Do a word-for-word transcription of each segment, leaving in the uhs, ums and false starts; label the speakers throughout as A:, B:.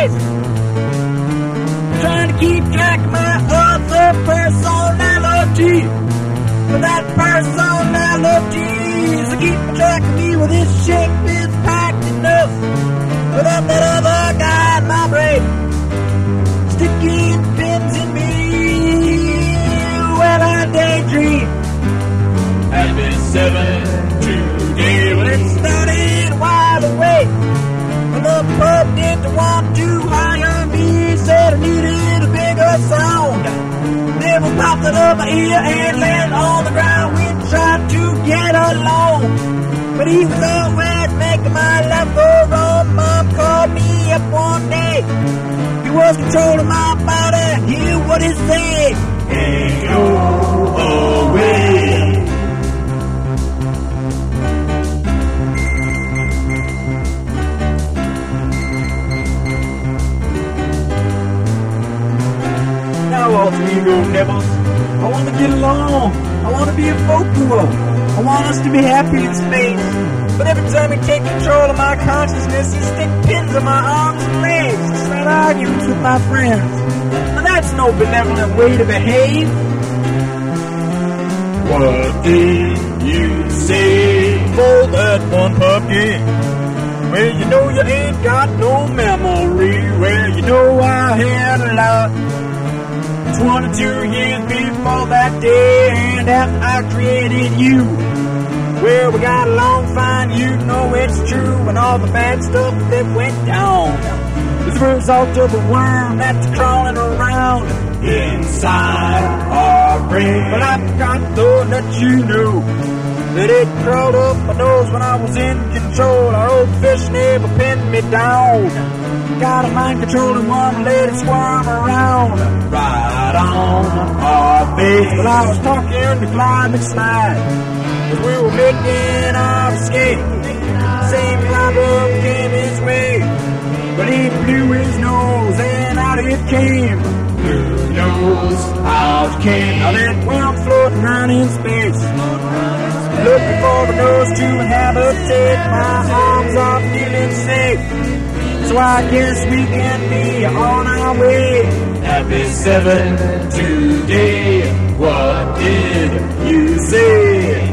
A: face. Trying to keep track of my other personality. But that personality is keeping track of me with his shape is packed enough. Without that other guy in my brain, sticking pins in me, well, I daydream. Happy seven today. Well, it started a while away when the pub didn't want to hire me. Said I needed a bigger sound. Never popped it up my ear and landed on the ground. We tried to get along, but he was always making my life go wrong. Mom called me up one day. He was controlling my body. Hear what he said. Ain't no way. Now, alter ego nibbles, I want to get along. I want to be a folk duo. I want us to be happy in space. But every time he take control of my consciousness, he stick pins in my arms and legs to start arguments with my friends. Now that's no benevolent way to behave. What did you say for that one pub game? Well, you know you ain't got no memory. Well, you know I had a lot. twenty-two years before that day, and after I created you. Well, we got along fine, you know it's true, and all the bad stuff that went down was the result of a worm that's crawling around inside our brain. But I forgot though that you knew that it crawled up my nose when I was in control. Our old fish never pinned me down. Got a mind controlling one, let it squirm around right on our face. But I was talking to climate slide as we were making our escape. Same problem came his way, but he blew his nose and out it came. Blew nose, out came. Now that worm floating around in space, looking for a nose to habitate. My arms are feeling safe, so I guess we can be on our way. Happy seven today. What did you say?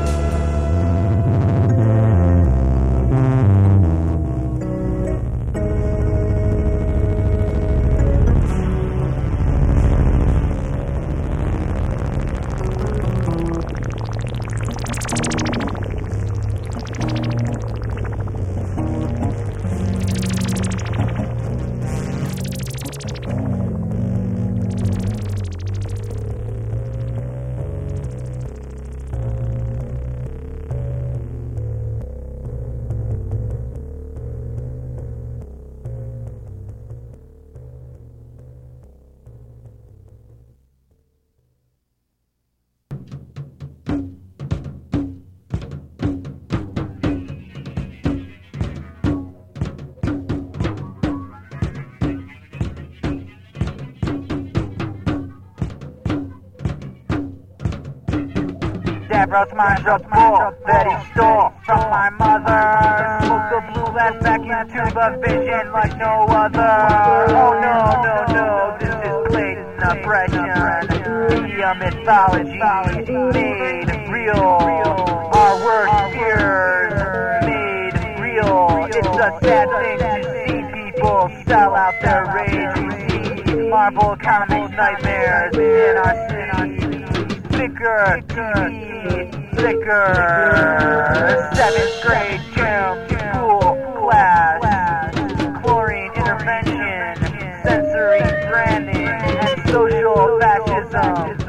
B: Deborah's mind's a bull that he stole from my mother. Smoked the blue glass back into the vision like no other. Oh no, no, no, this is blatant oppression. Media mythology made real. Our worst fears made real. It's a sad thing to see people sell out their rage. We see Marvel Comics nightmares in our city. Flicker, T V, flicker, seventh grade gym, school, class, chlorine intervention, sensory branding, and social fascism,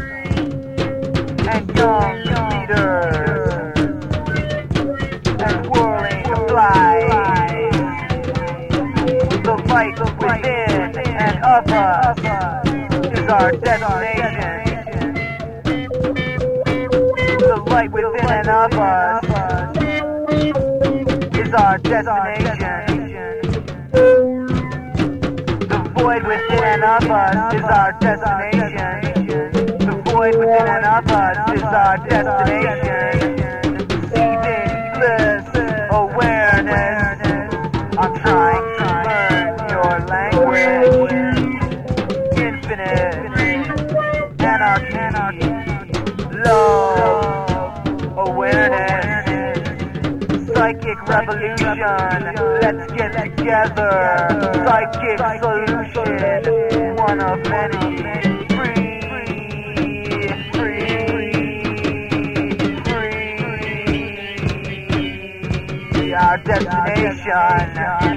B: and young leaders, and whirling flies. The light within and of us is our destination. The light within and of us is our destination. The void within and of us is our destination. The void within and of us is our destination. Seething bliss awareness. I'm trying to learn your Psychic revolution, let's get together. Psychic solution, one of many. Free, free, free. Our destination.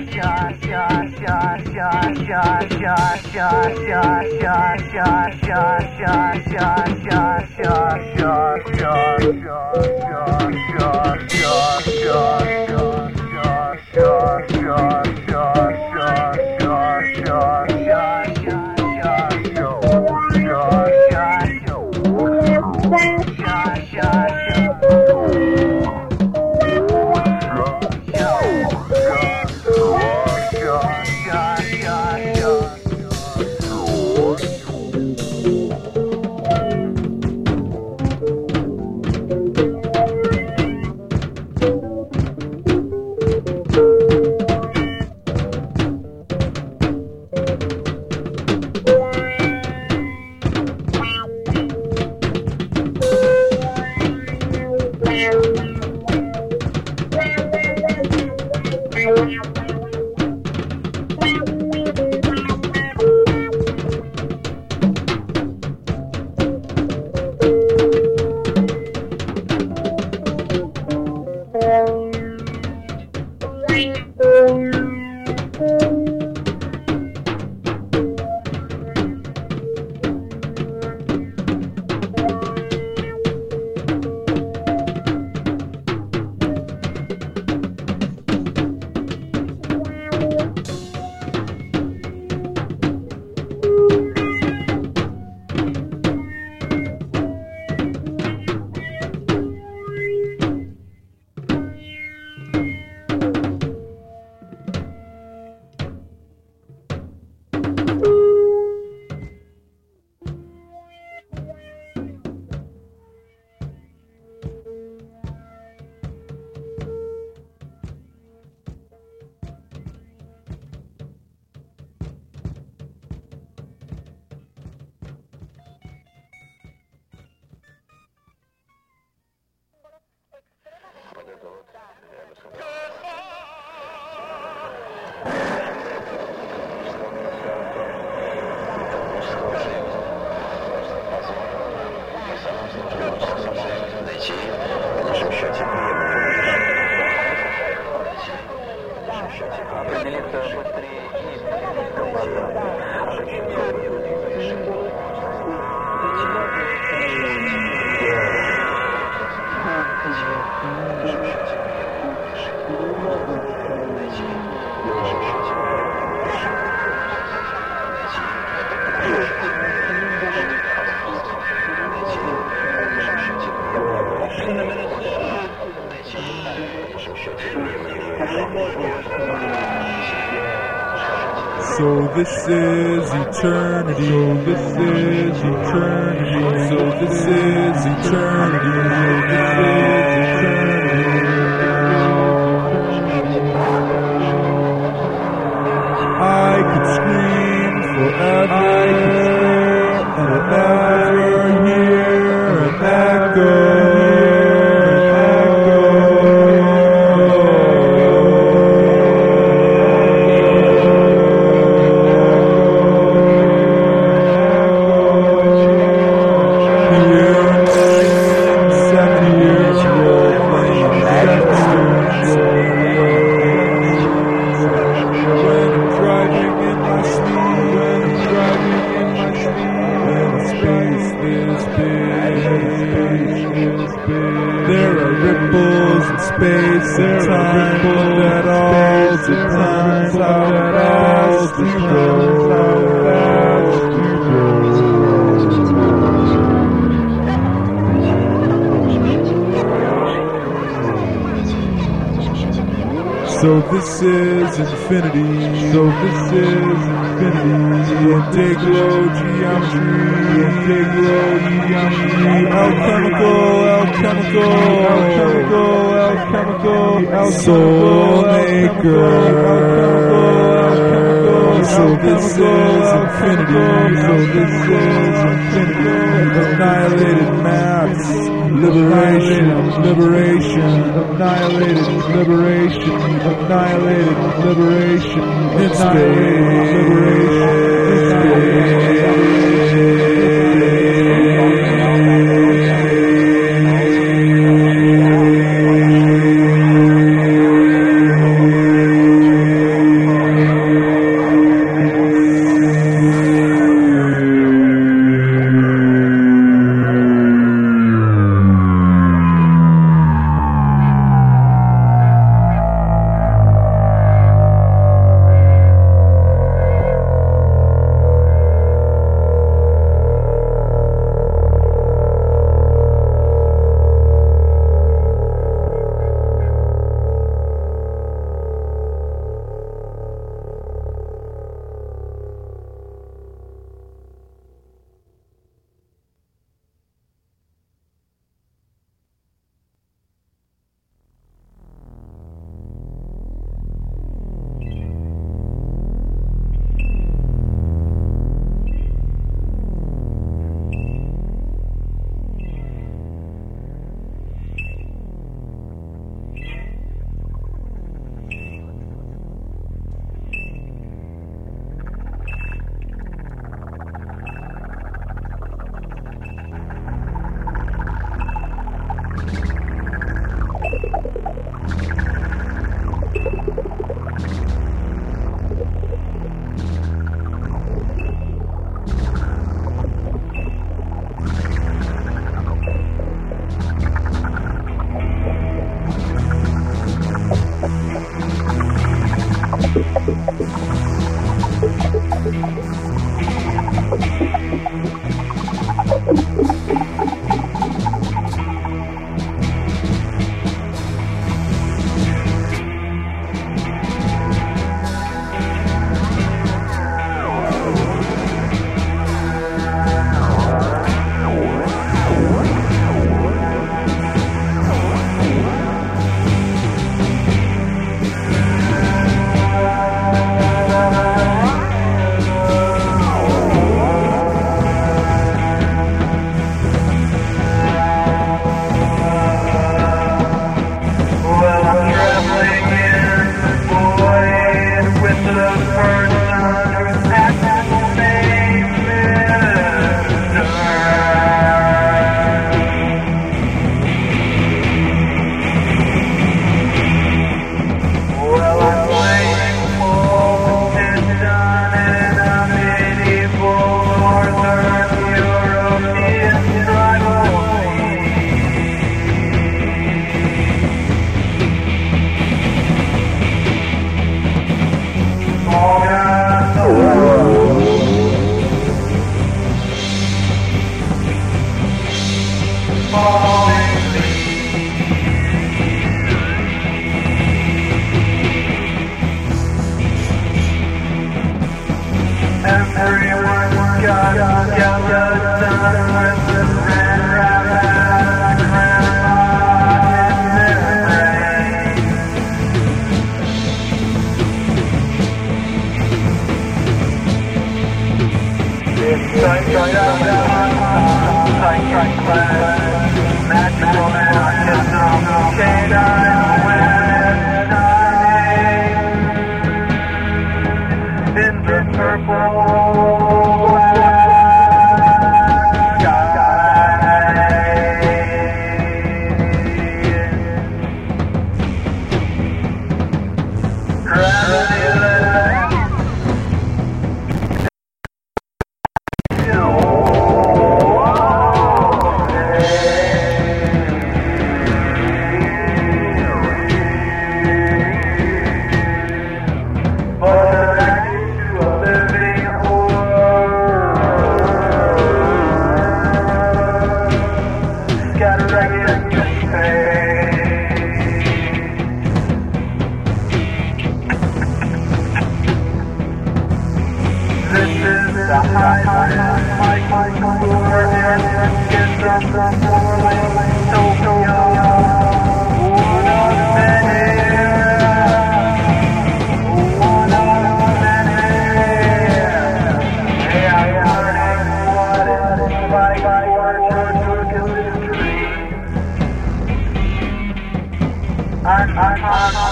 C: So this is eternity. So this is eternity. So this is eternity. This is eternity. I could scream forever. I could scream forever. Hear an echo. There are ripples in space and time, but that all depends how fast you go. So this is infinity. So this is infinity. Integral geometry. Integral geometry. Alchemical, alchemical, alchemical, alchemical, alchemical. Soul maker. So this is infinity. So this is infinity. Annihilated maps. liberation, liberation, annihilated, liberation, annihilated, liberation, in space, liberation, in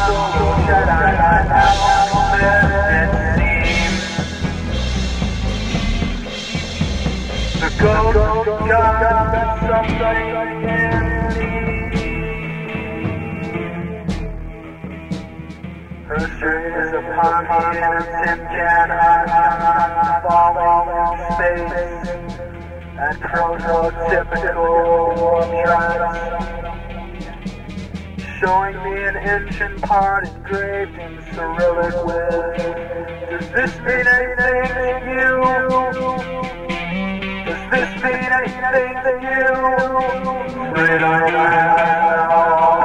B: that I have lived, it seems. The ghost got something in me. Her shirt is upon me in a tin can, I'm falling in space at prototypical warp drives. Showing me an ancient part engraved in Cyrillic with. Does this mean anything to you? Does this mean anything to you? Afraid I am.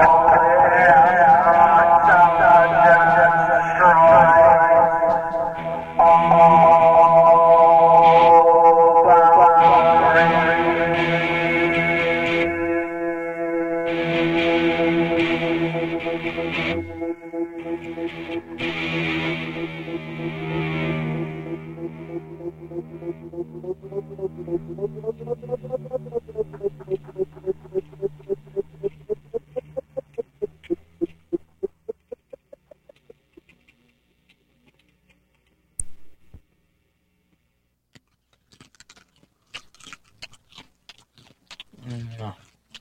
A: No.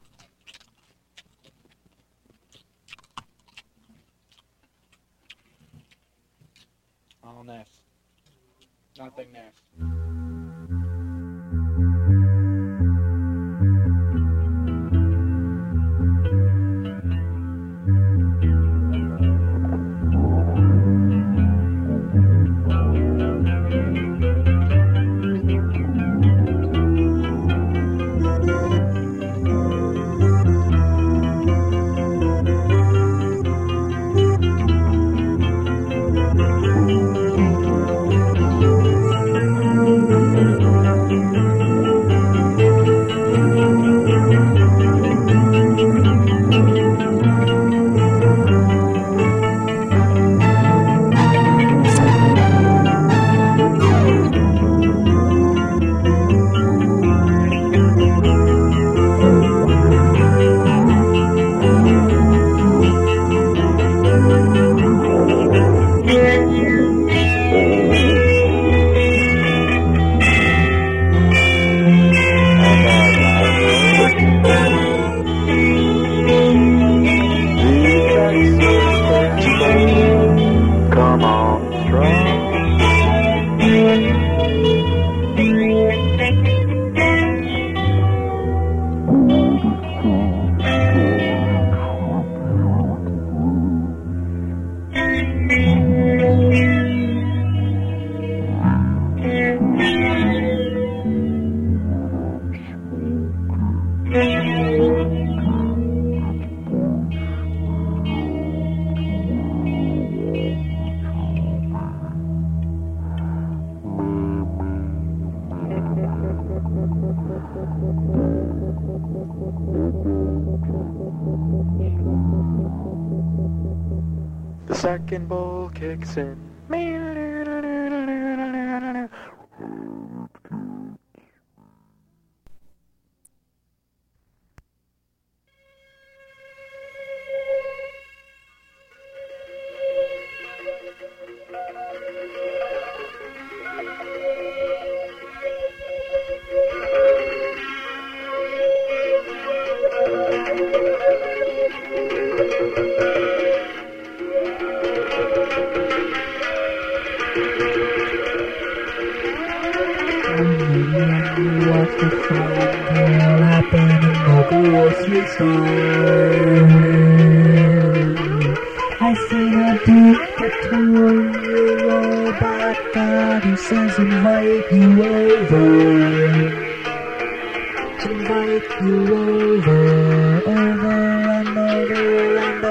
A: All naff. Nothing naff.
C: The second bowl kicks in.
D: Watch the fun happen in the grocery store. I seen a dictatorial black guy who says invite you over. Invite you over, over and over and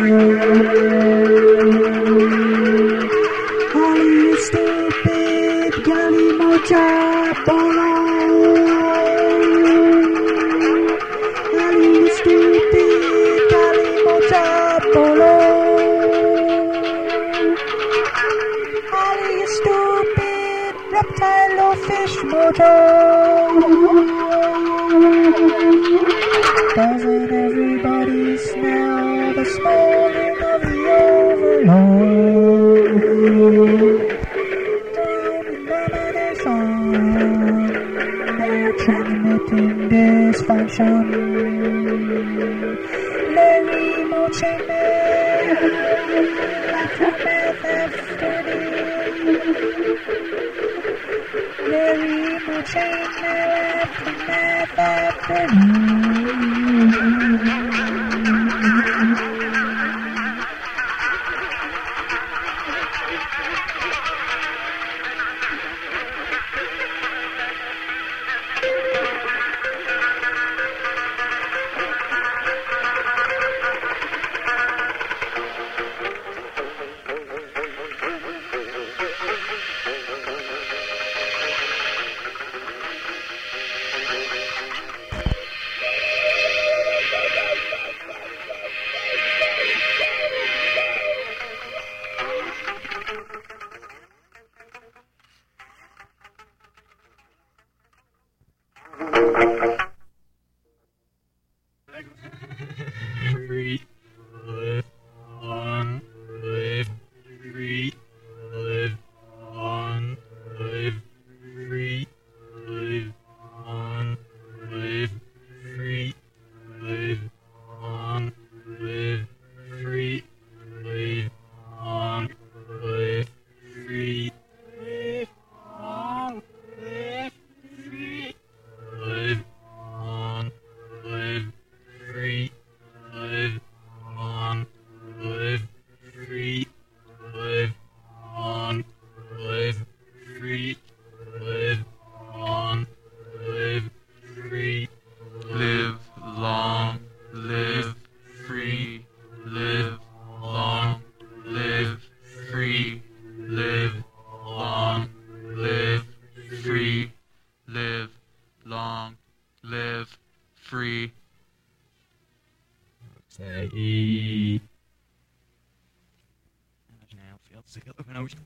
D: over. All you stupid gully mocha bolo. All you stupid gully mocha bolo. All you stupid reptile or fish mojo. Doesn't everybody smell the smoldering of the old? some Larry Moulton Larry Moulton left
A: Free, live on, live free, live on, live free, live on, live free, live on, live free, live on, live free, live on, live free, live on, live free. Live on, live free, live on, live free, live on, live free, live long, live free, live long, live free, live long, live free, live long, live free. Say E. Imagine I failed to get looking out.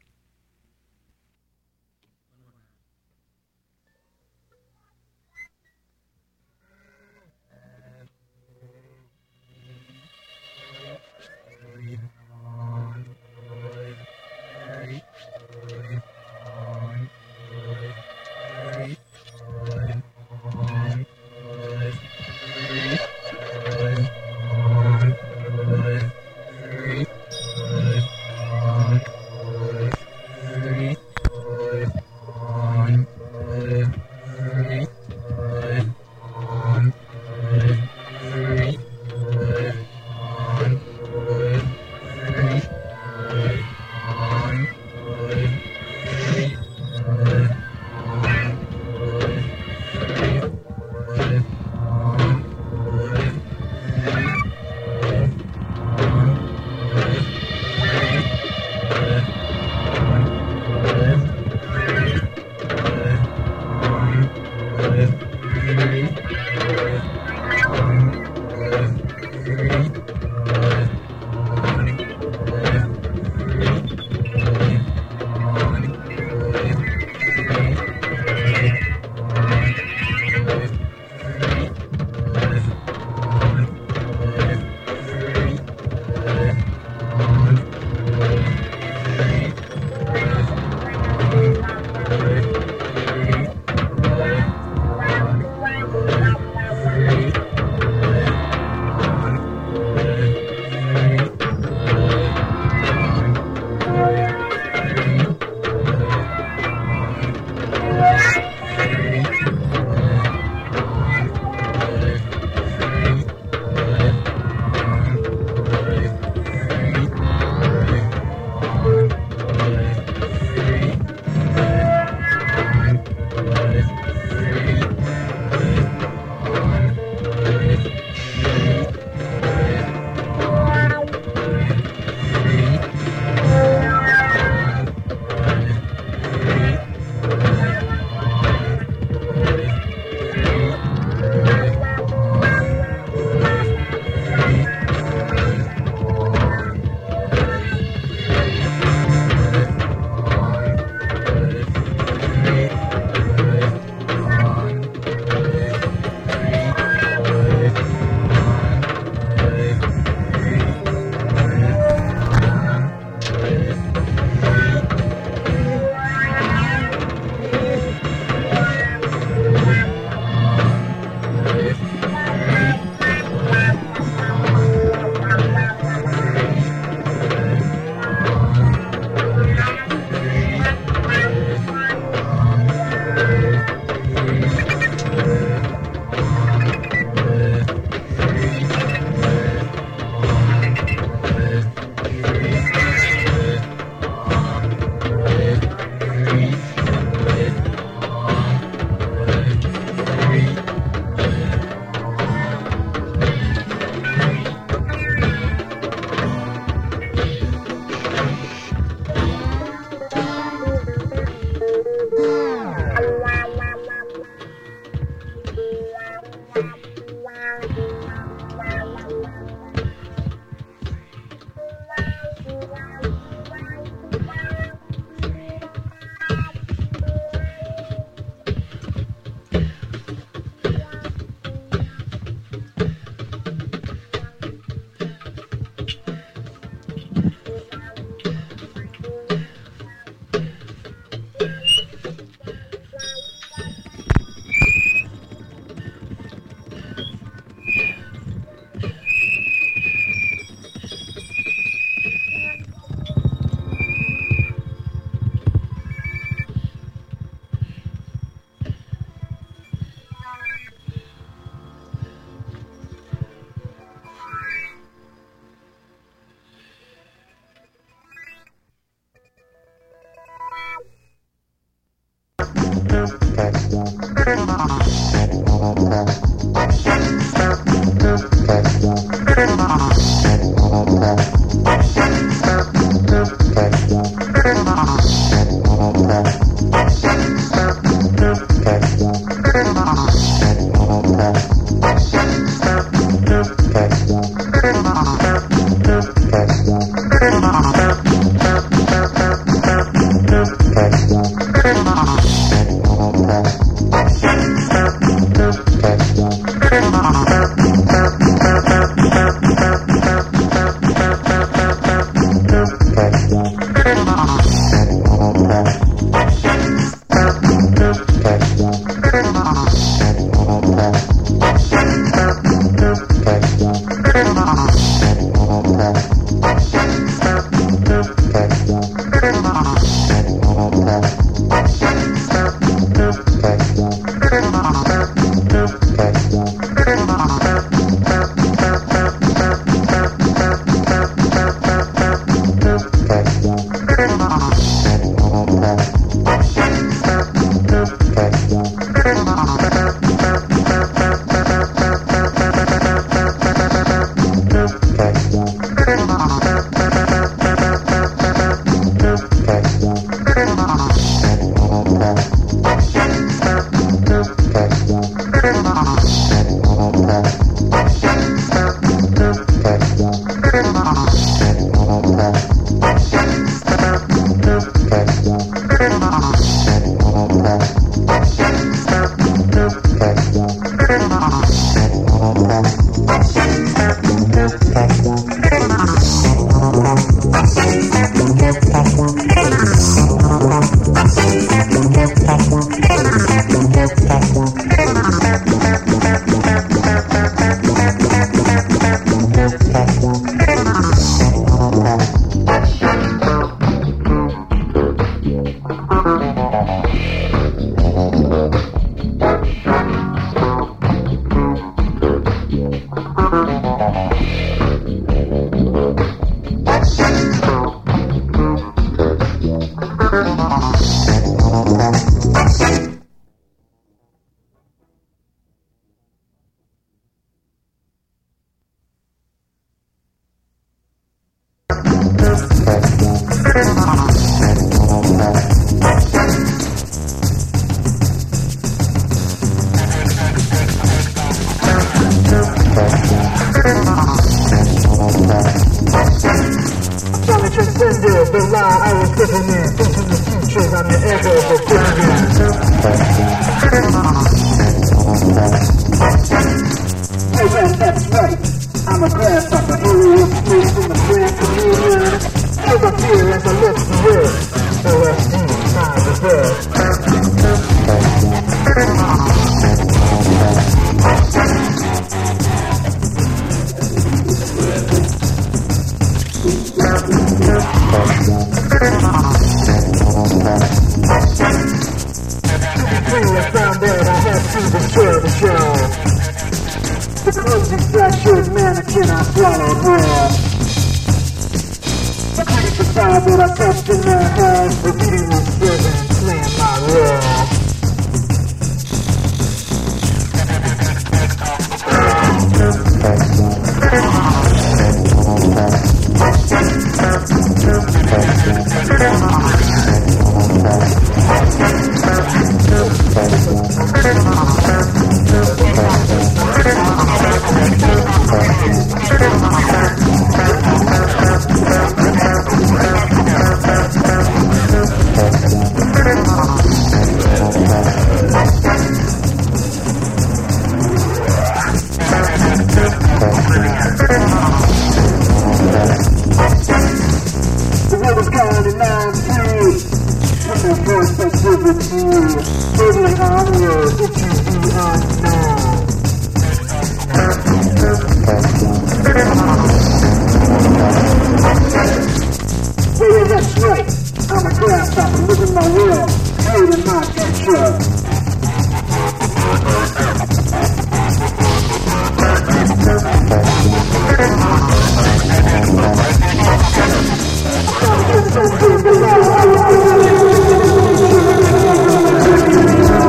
E: Thank you.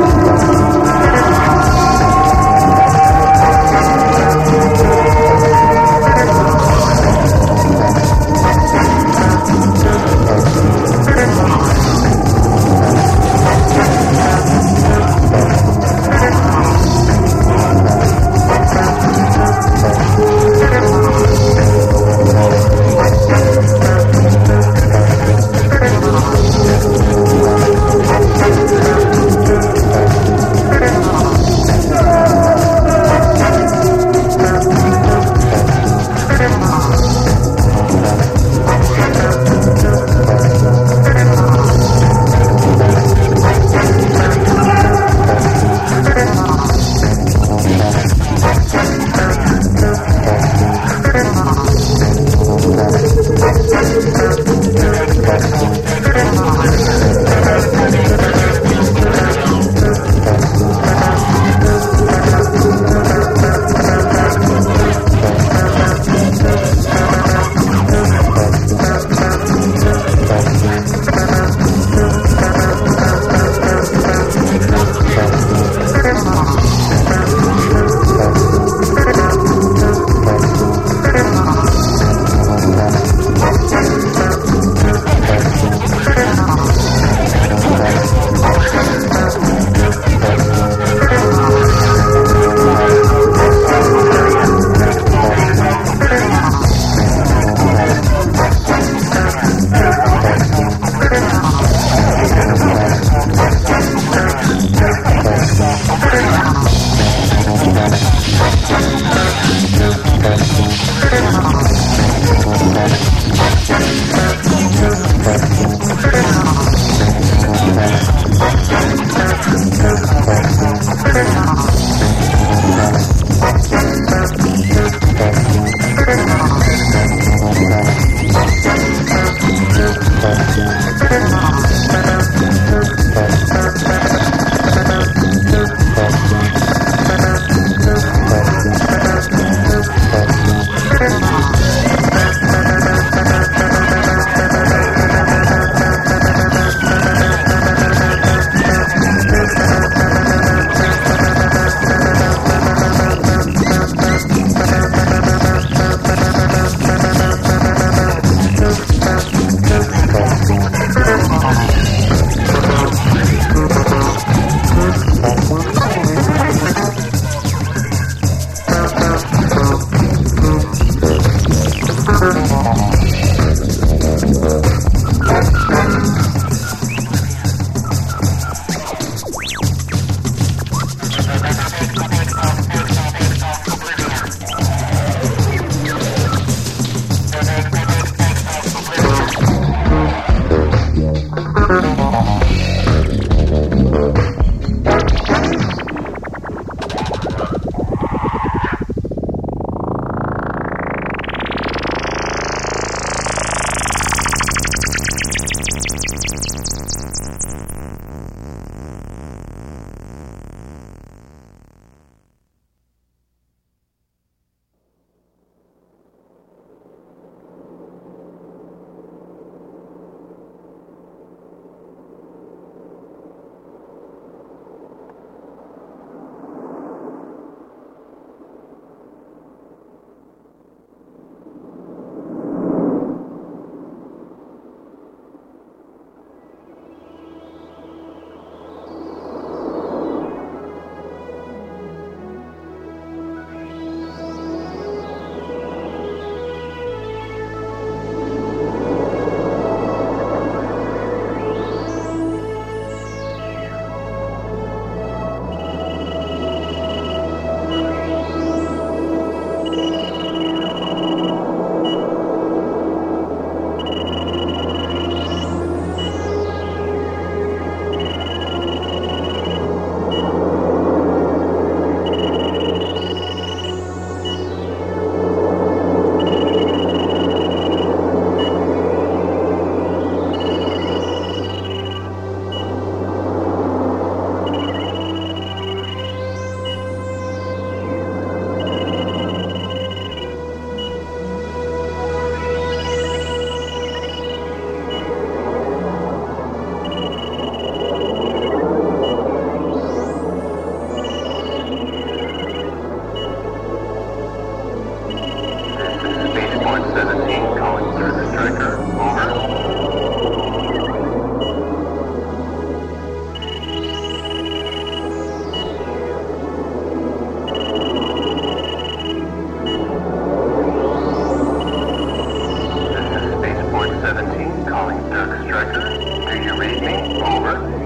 E: calling Doug Stryker. Do you read me? Over.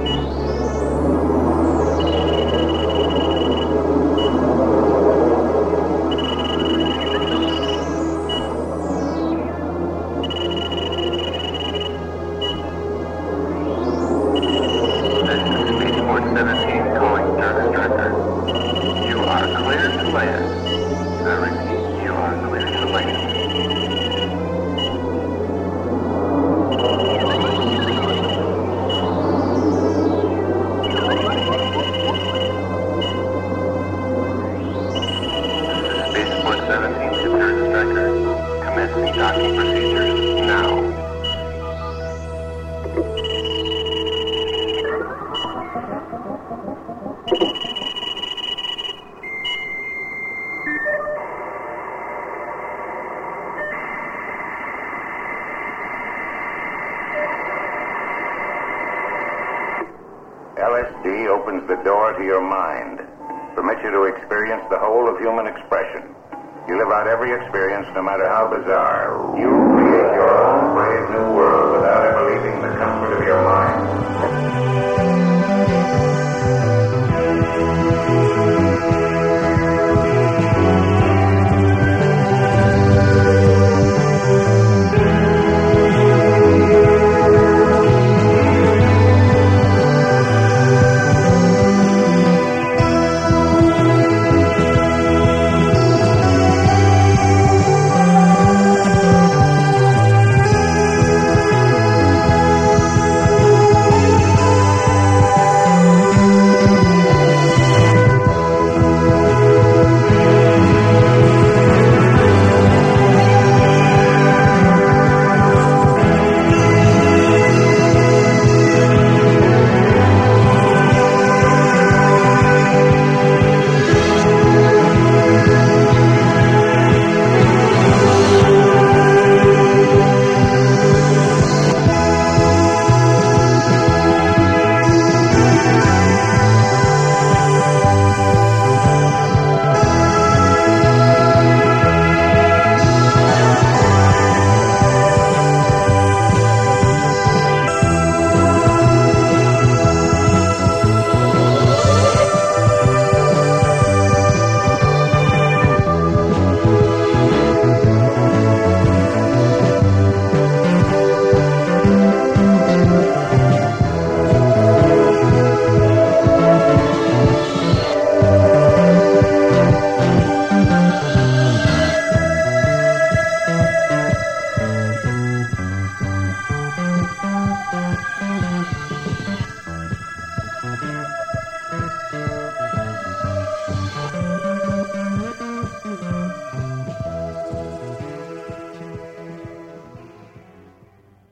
F: L S D opens the door to your mind, permits you to experience the whole of human expression. You live out every experience, no matter how bizarre. You create your own brave new